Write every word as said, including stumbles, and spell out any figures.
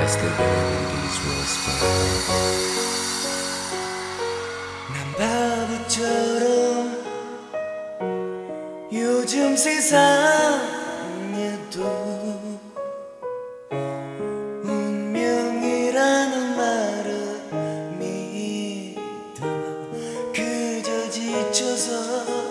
as the eighties was fun. 난 바보처럼 요즘 세상